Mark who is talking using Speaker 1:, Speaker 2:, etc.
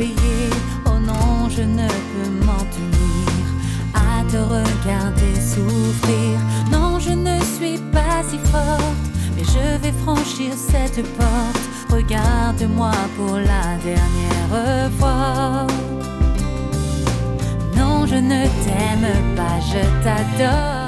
Speaker 1: payer. Oh non, je ne peux m'en tenir à te regarder souffrir. Non, je ne suis pas si forte, mais je vais franchir cette porte. Regarde-moi pour la dernière fois. Non, je ne t'aime pas, je t'adore.